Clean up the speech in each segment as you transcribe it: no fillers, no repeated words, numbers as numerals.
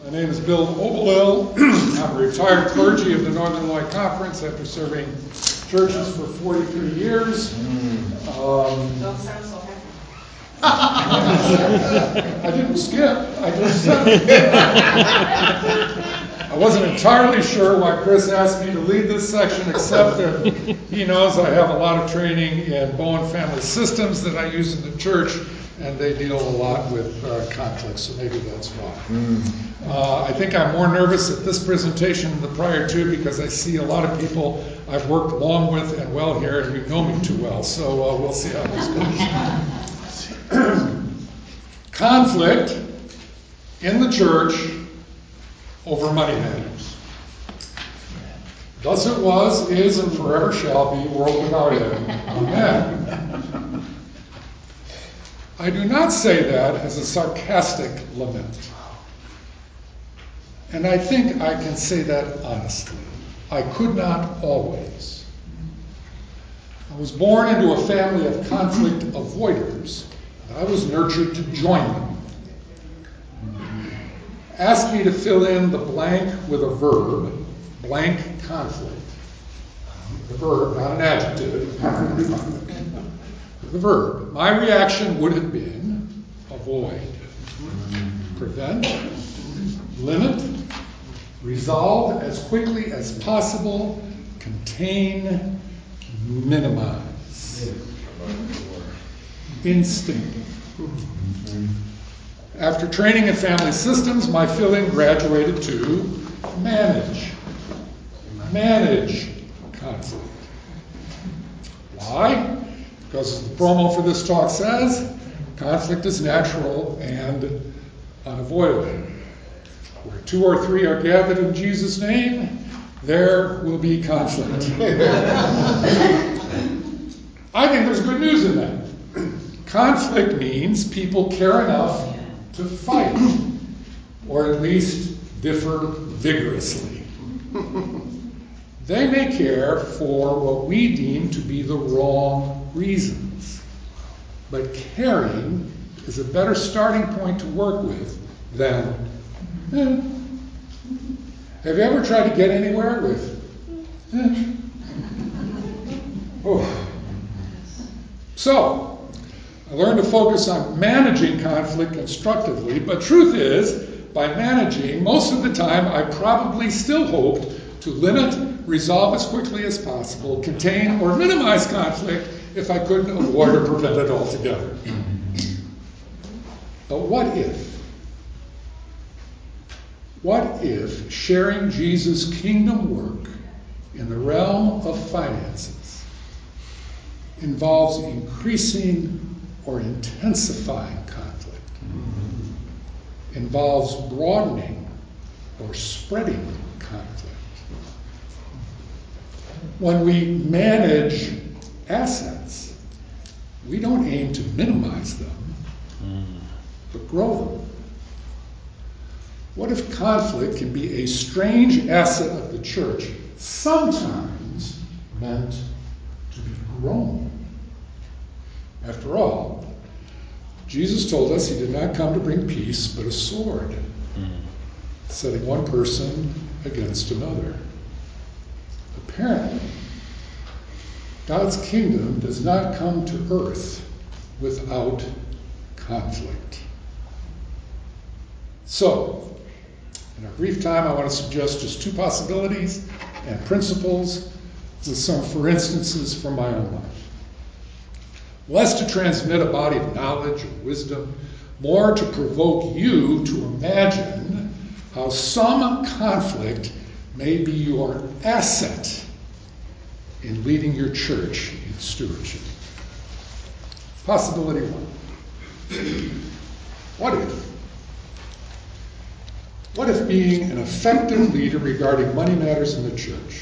My name is Bill Oberlil. I'm a retired clergy of the Northern Illinois Conference after serving churches for 43 years. Don't sound so happy. I didn't skip. I just said it. I wasn't entirely sure why Chris asked me to lead this section, except that he knows I have a lot of training in Bowen Family Systems that I use in the church, and they deal a lot with conflict, so maybe that's why. I think I'm more nervous at this presentation than the prior two because I see a lot of people I've worked long with and well here, and you know me too well, so we'll see how this goes. Conflict in the church over money matters. Thus it was, is, and forever shall be, world without end. Amen. I do not say that as a sarcastic lament. And I think I can say that honestly. I could not always. I was born into a family of conflict avoiders. I was nurtured to join them. Ask me to fill in the blank with a verb, blank conflict. The verb, not an adjective. The verb. My reaction would have been avoid, prevent, limit, resolve as quickly as possible, contain, minimize. Instinctive. After training in family systems, my feeling graduated to manage. Manage conflict. Why? Because as the promo for this talk says, conflict is natural and unavoidable. Where two or three are gathered in Jesus' name, there will be conflict. I think there's good news in that. Conflict means people care enough to fight, or at least differ vigorously. They may care for what we deem to be the wrong reasons, but caring is a better starting point to work with than, Have you ever tried to get anywhere with, Oh. So, I learned to focus on managing conflict constructively, but truth is, by managing, most of the time I probably still hoped to limit, resolve as quickly as possible, contain or minimize conflict if I couldn't avoid or prevent it altogether. But what if? What if sharing Jesus' kingdom work in the realm of finances involves increasing or intensifying conflict, involves broadening or spreading conflict? When we manage assets, we don't aim to minimize them, but grow them. What if conflict can be a strange asset of the church, sometimes meant to be grown? After all, Jesus told us he did not come to bring peace, but a sword, setting one person against another. Apparently, God's kingdom does not come to earth without conflict. So, in our brief time, I want to suggest just two possibilities and principles with some for instances from my own life. Less to transmit a body of knowledge or wisdom, more to provoke you to imagine how some conflict may be your asset in leading your church in stewardship. Possibility one. What if being an effective leader regarding money matters in the church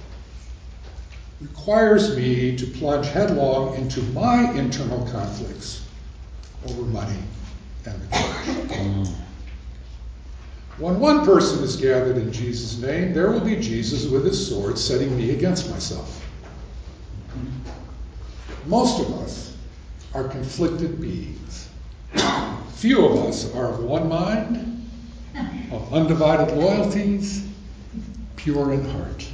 requires me to plunge headlong into my internal conflicts over money and the church? When one person is gathered in Jesus' name, there will be Jesus with his sword setting me against myself. Most of us are conflicted beings. Few of us are of one mind, of undivided loyalties, pure in heart.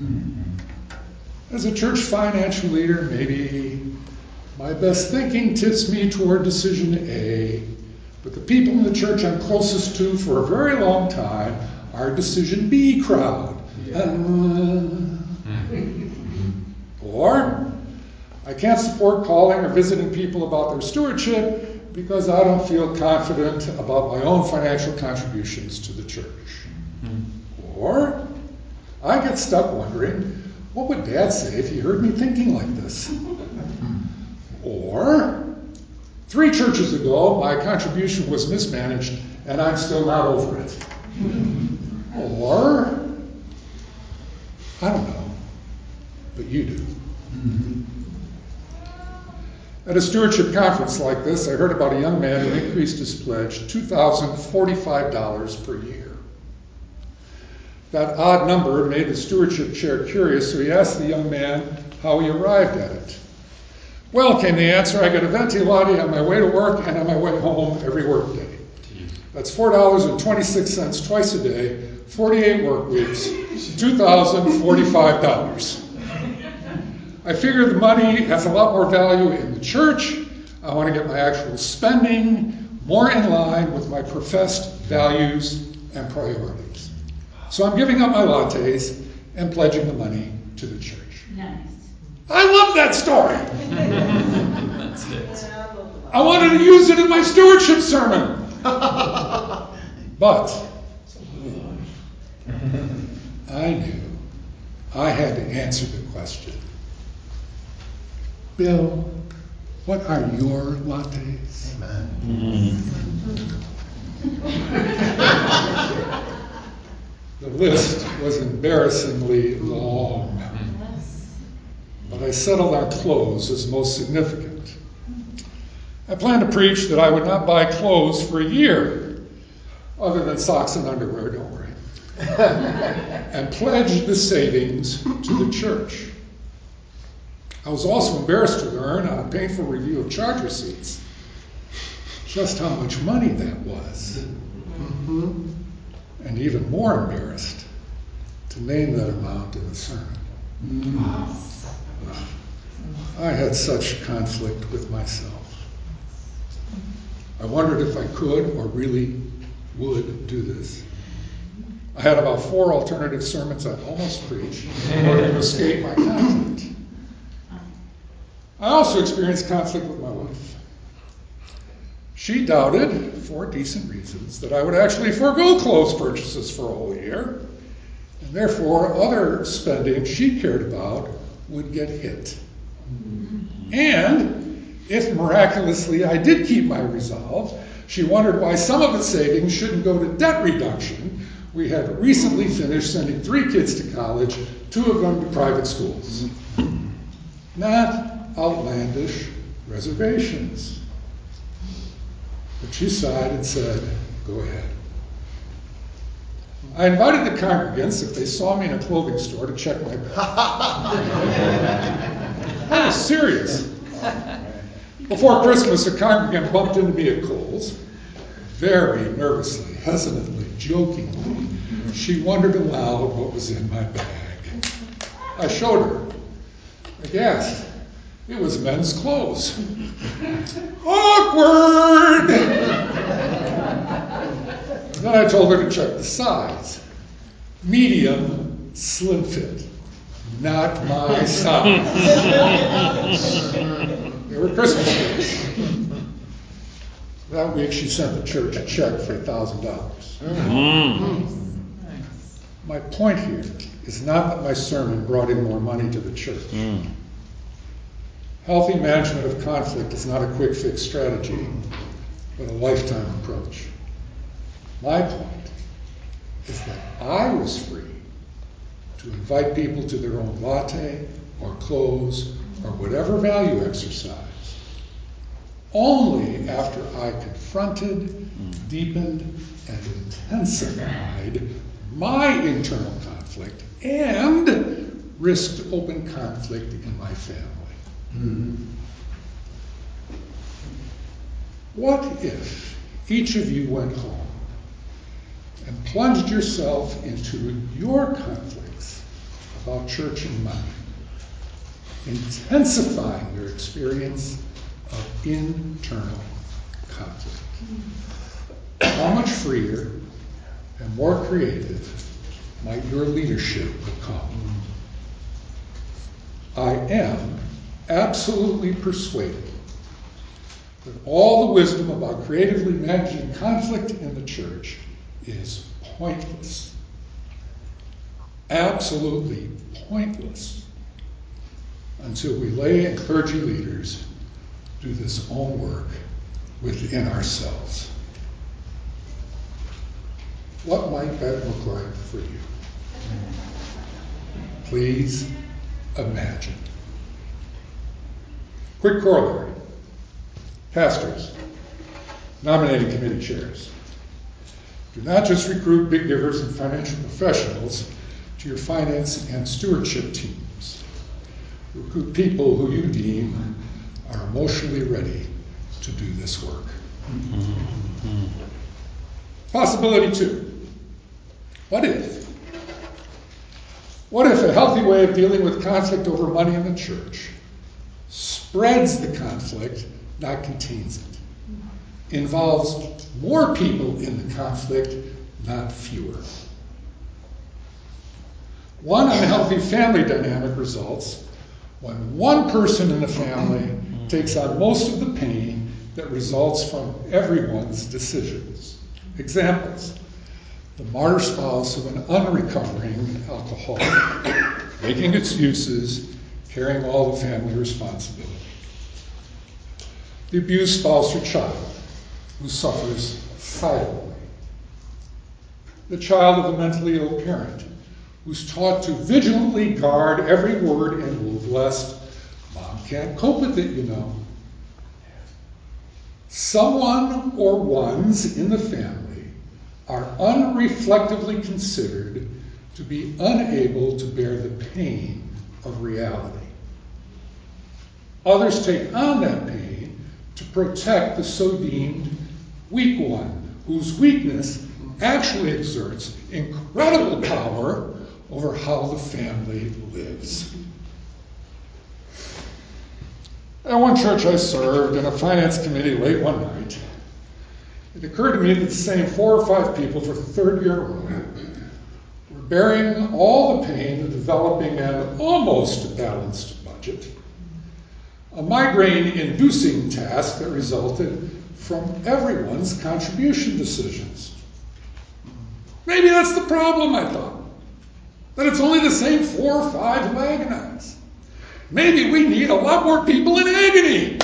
As a church financial leader, maybe my best thinking tips me toward decision A, but the people in the church I'm closest to for a very long time are decision B crowd. Or I can't support calling or visiting people about their stewardship because I don't feel confident about my own financial contributions to the church. Or I get stuck wondering, what would Dad say if he heard me thinking like this? Or 3 churches ago, my contribution was mismanaged and I'm still not over it. Or, I don't know, but you do. At a stewardship conference like this, I heard about a young man who increased his pledge $2,045 per year. That odd number made the stewardship chair curious, so he asked the young man how he arrived at it. Well, came the answer, I get a venti latte on my way to work and on my way home every work day. That's $4.26 twice a day, 48 work weeks, $2,045. I figure the money has a lot more value in the church. I want to get my actual spending more in line with my professed values and priorities. So I'm giving up my lattes and pledging the money to the church. Nice. I love that story. I wanted to use it in my stewardship sermon. But I knew I had to answer the question. Bill, what are your lattes? Amen. The list was embarrassingly long, but I settled on clothes as most significant. I planned to preach that I would not buy clothes for a year, other than socks and underwear, don't worry, and pledged the savings to the church. I was also embarrassed to learn on a painful review of charge receipts just how much money that was. And even more embarrassed to name that amount in the sermon. I had such conflict with myself. I wondered if I could or really would do this. I had about 4 alternative sermons I'd almost preached in order to escape my conflict. I also experienced conflict with my wife. She doubted, for decent reasons, that I would actually forego clothes purchases for a whole year, and therefore other spending she cared about would get hit. And if miraculously I did keep my resolve, she wondered why some of the savings shouldn't go to debt reduction. We had recently finished sending 3 kids to college, 2 of them to private schools. Not outlandish reservations. But she sighed and said, go ahead. I invited the congregants, if they saw me in a clothing store, to check my bag. I was serious. Before Christmas, a congregant bumped into me at Kohl's. Very nervously, hesitantly, jokingly, she wondered aloud what was in my bag. I showed her. Aghast. It was men's clothes. Awkward! Then I told her to check the size. Medium, slim fit. Not my size. They were Christmas gifts. That week she sent the church a check for $1,000. My point here is not that my sermon brought in more money to the church. Healthy management of conflict is not a quick fix strategy, but a lifetime approach. My point is that I was free to invite people to their own latte or clothes or whatever value exercise only after I confronted, deepened, and intensified my internal conflict and risked open conflict in my family. What if each of you went home and plunged yourself into your conflicts about church and money, intensifying your experience of internal conflict. How much freer and more creative might your leadership become? I am absolutely persuaded that all the wisdom about creatively managing conflict in the church is pointless. Absolutely pointless until we lay and clergy leaders do this own work within ourselves. What might that look like for you? Please imagine. Quick corollary. Pastors, nominating committee chairs. Do not just recruit big givers and financial professionals to your finance and stewardship teams. Recruit people who you deem are emotionally ready to do this work. Possibility 2. What if a healthy way of dealing with conflict over money in the church spreads the conflict, not contains it, involves more people in the conflict, not fewer? One unhealthy family dynamic results when one person in the family takes on most of the pain that results from everyone's decisions. Examples: the martyr spouse of an unrecovering alcoholic, making excuses, carrying all the family responsibility. The abused spouse or child who suffers silently. The child of a mentally ill parent who's taught to vigilantly guard every word and move lest mom can't cope with it, you know. Someone or ones in the family are unreflectively considered to be unable to bear the pain of reality. Others take on that pain to protect the so deemed weak one, whose weakness actually exerts incredible power over how the family lives. At one church I served in a finance committee late one night, it occurred to me that the same 4 or 5 people for the 3rd year in a row were bearing all the pain of developing an almost balanced budget, a migraine-inducing task that resulted from everyone's contribution decisions. Maybe that's the problem, I thought, that it's only the same 4 or 5 who agonize. Maybe we need a lot more people in agony.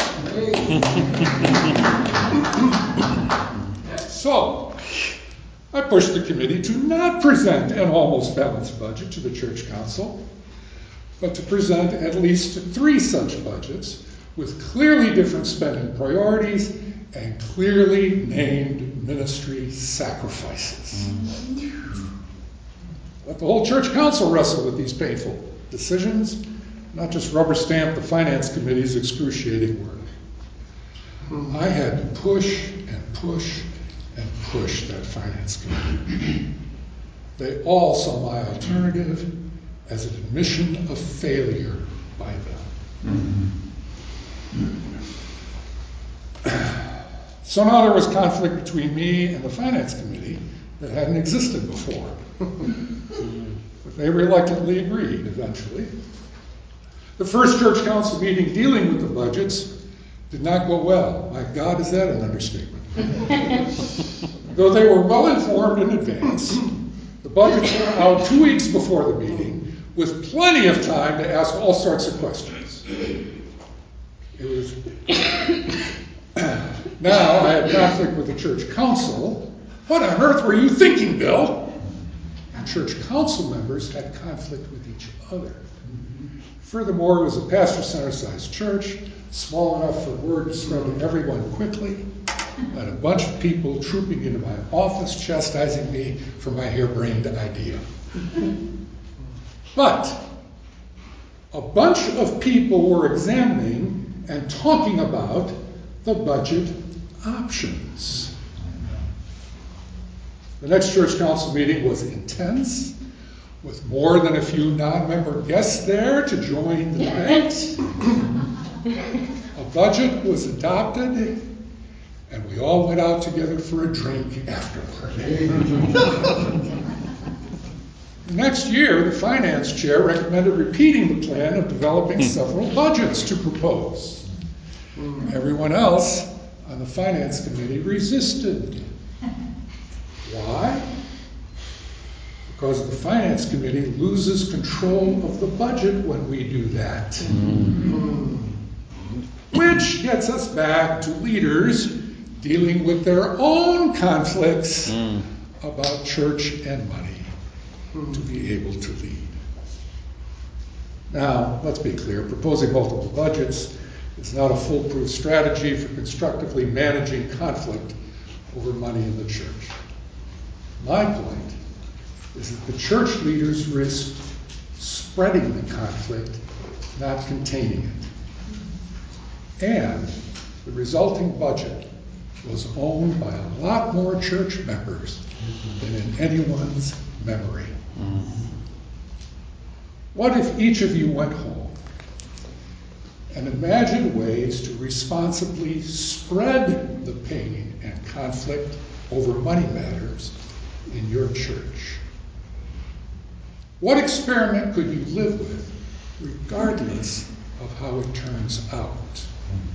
So, I pushed the committee to not present an almost balanced budget to the church council, but to present at least 3 such budgets with clearly different spending priorities and clearly named ministry sacrifices. Let the whole church council wrestle with these painful decisions, not just rubber stamp the finance committee's excruciating work. I had to push and push and push that finance committee. They all saw my alternative as an admission of failure by them. So now there was conflict between me and the finance committee that hadn't existed before. But they reluctantly agreed eventually. The first church council meeting dealing with the budgets did not go well. My God, is that an understatement? Though they were well informed in advance, the budgets were out 2 weeks before the meeting with plenty of time to ask all sorts of questions. It was now I had conflict with the church council. What on earth were you thinking, Bill? And church council members had conflict with each other. Furthermore, it was a pastor-center-sized church, small enough for word to spread to everyone quickly, and a bunch of people trooping into my office chastising me for my harebrained idea. But a bunch of people were examining and talking about the budget options. The next church council meeting was intense, with more than a few non-member guests there to join the debate. A budget was adopted, and we all went out together for a drink afterward. Next year, the finance chair recommended repeating the plan of developing several budgets to propose. Everyone else on the finance committee resisted. Why? Because the finance committee loses control of the budget when we do that. Which gets us back to leaders dealing with their own conflicts about church and money to be able to lead. Now, let's be clear, proposing multiple budgets is not a foolproof strategy for constructively managing conflict over money in the church. My point is that the church leaders risk spreading the conflict, not containing it. And the resulting budget was owned by a lot more church members than in anyone's memory. What if each of you went home and imagined ways to responsibly spread the pain and conflict over money matters in your church? What experiment could you live with, regardless of how it turns out?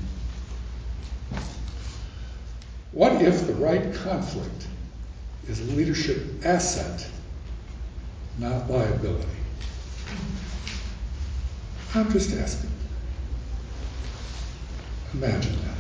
What if the right conflict is a leadership asset, not liability? I'm just asking. Imagine that.